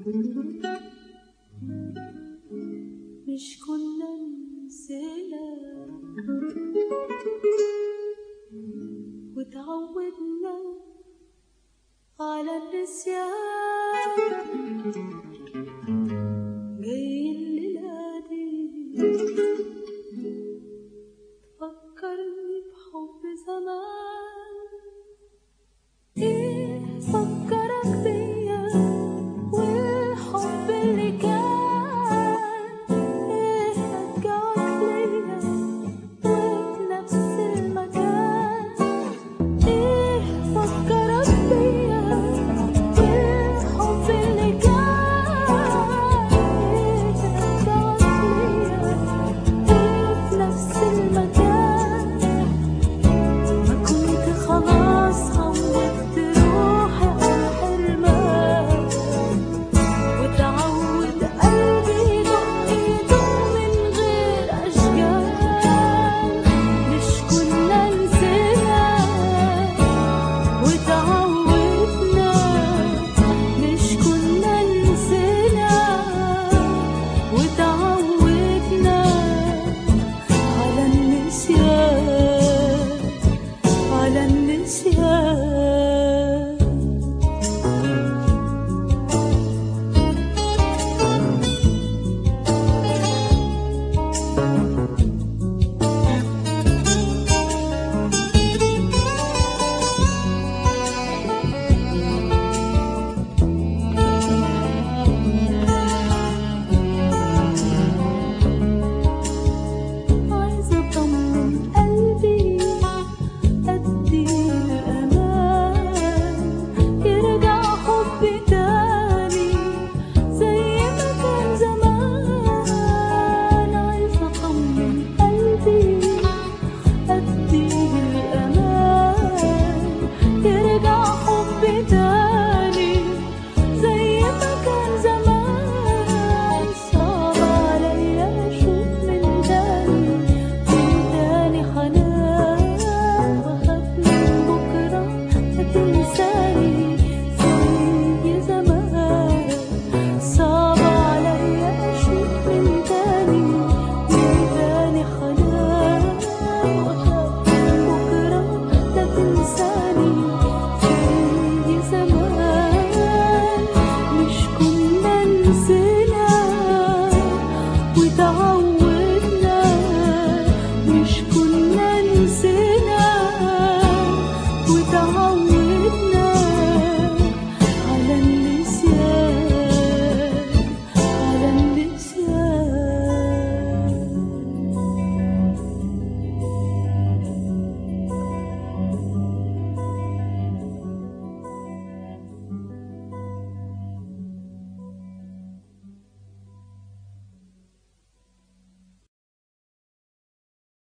مش كنا نسينا وتعودنا على النسيان، جاي الليلة دي تفكرني بحب زمان. ايه فكرك بيا والحب اللي كان، ايه رجعك ليا وفي نفس المكان. ايه فكرك بيا والحب اللي كان، ايه رجعك ليا وفي نفس المكان. ما كنت خلاص عودت روحي على حرمان، وتعود قلبي يدق يدق من غير أشجان. مش كنا نسينا وتعودنا، مش كنا نسينا وتعودنا على النسيان، على النسيان.